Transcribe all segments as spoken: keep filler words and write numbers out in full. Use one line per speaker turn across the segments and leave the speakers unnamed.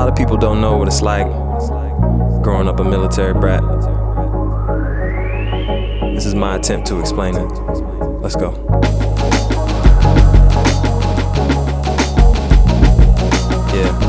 lot of people don't know what it's like growing up a military brat. This is my attempt to explain it. Let's go. Yeah.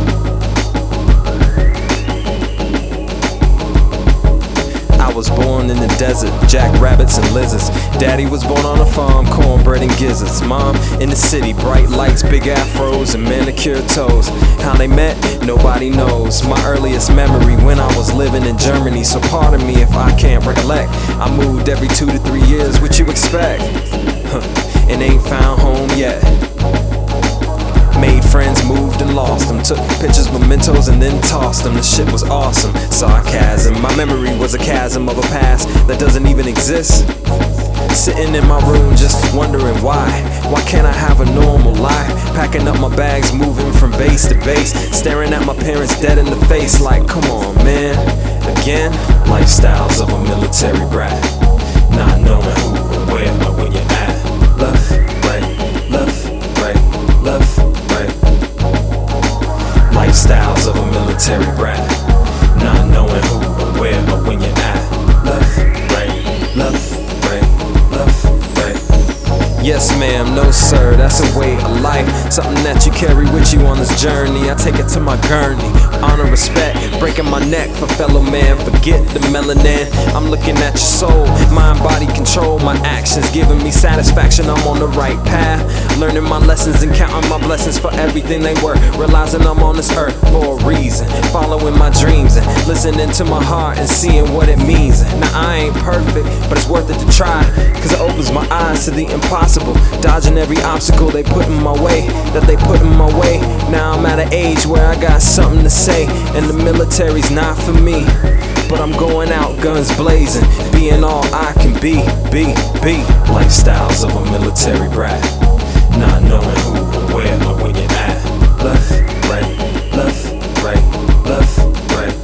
I was born in the desert, jackrabbits and lizards. Daddy was born on a farm, cornbread and gizzards. Mom in the city, bright lights, big afros and manicured toes. How they met, nobody knows. My earliest memory when I was living in Germany. So pardon me if I can't recollect. I moved every two to three years, what you expect? Huh. And ain't found home yet. Made friends, moved and lost them. Took pictures, mementos, and then tossed them. The shit was awesome. Sarcasm. My memory was a chasm of a past that doesn't even exist. Sitting in my room just wondering why. Why can't I have a normal life? Packing up my bags, moving from base to base. Staring at my parents dead in the face like, come on, man. Again, lifestyles of a military brat. Not knowing who or where or when you're at. Left, right, left, right, left, right. Lifestyles of a military brat. Not knowing who or where or when you're at. Left, right, left, right, left, right. Yes ma'am, no sir, that's a way of life. Something that you carry with you on this journey. I take it to my gurney. Honor, respect, breaking my neck for fellow man. Forget the melanin, I'm looking at your soul. Mind, body control, my actions giving me satisfaction. I'm on the right path, learning my lessons and counting my blessings for everything they were. Realizing I'm on this earth for a reason. Following my dreams and listening to my heart and seeing what it means. Now I ain't perfect, but it's worth it to try, cause it opens my eyes to the impossible. Dodging every obstacle they put in my way, that they put in my way. Now I'm at an age where I got something to say, and the military's not for me. But I'm going out guns blazing, being all I can be, be, be. Lifestyles of a military brat. Not knowing who or where or when you're at. Left, right, left, right, left, right.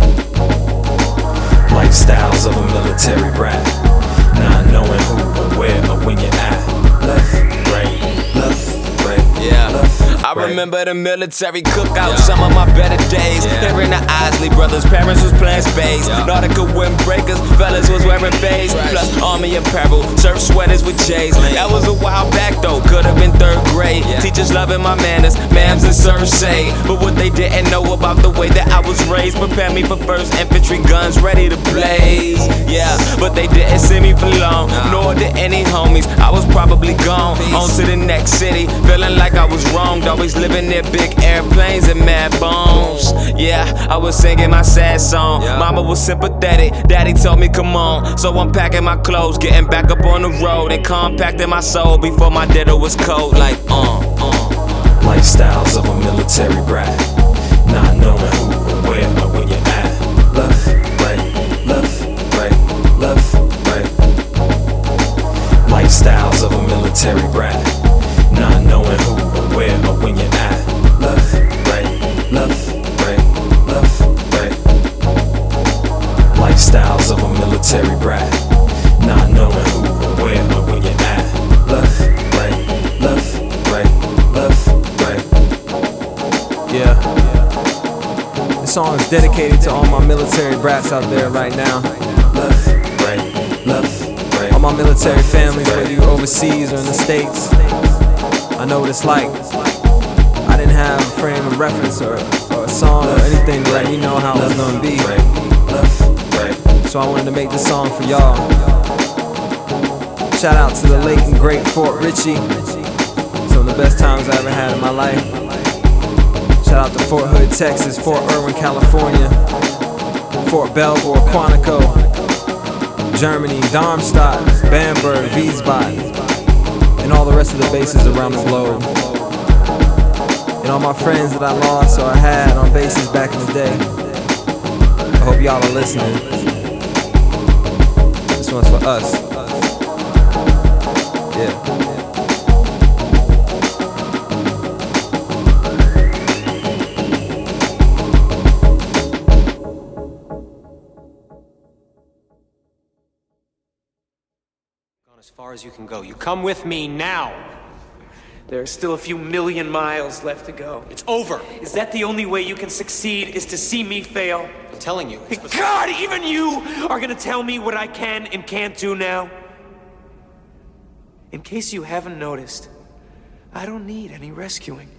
Lifestyles of a military brat. Not knowing who or where or when you're at. Left, right, left, right, yeah. Left,
I
right.
remember the military cookout,
Yeah.
some of my better days.
Yeah.
Hearing the Isley brothers, parents was playing spades.
Yeah.
Nautical windbreakers, fellas was wearing fades.
Right.
Plus army apparel, surf sweaters with J's.
Clean.
That was a while back though, could've been third grade.
Yeah.
Teachers loving my manners, ma'ams and sirs say. But what they didn't know about the way that I was raised prepared me for first infantry guns ready to blaze. Yeah, but they didn't see me for long,
Nah.
nor did any homies. I was probably gone,
Peace.
on to the next city, feeling like I was wronged. Always living near big airplanes and mad bombs. Yeah, I was singing my sad song.
Yeah.
Mama was sympathetic, daddy told me come on. So I'm packing my clothes, getting back up on the road, and compacting my soul before my ditto was cold. Like, uh, uh.
Lifestyles of a military brat. Not knowing who or where or when you're at. Left, right, left, right, left, right. Lifestyles of a military brat. Not knowing who or where or when you're at. Left, right, left, right, left, right. Lifestyles of a military brat. Not knowing who or where or when you're at. Left, right, left, right, left, right. Yeah. This song is dedicated to all my military brats out there right now. Left, right, left, right. All my military families, whether you're overseas or in the States. I know what it's like. I didn't have a frame of reference or, or a song or anything to let me know how it was gonna be. So I wanted to make this song for y'all. Shout out to the late and great Fort Ritchie. Some of the best times I ever had in my life. Shout out to Fort Hood, Texas, Fort Irwin, California, Fort Belvoir, Quantico, Germany, Darmstadt, Bamberg, Wiesbaden, and all the rest of the bases around the globe. And all my friends that I lost or I had on bases back in the day. I hope y'all are listening. This one's for us. Yeah.
As far as you can go. You come with me now. There are still a few million miles left to go.
It's over.
Is that the only way you can succeed, is to see me fail?
I'm telling you.
God, even you are gonna tell me what I can and can't do now? In case you haven't noticed, I don't need any rescuing.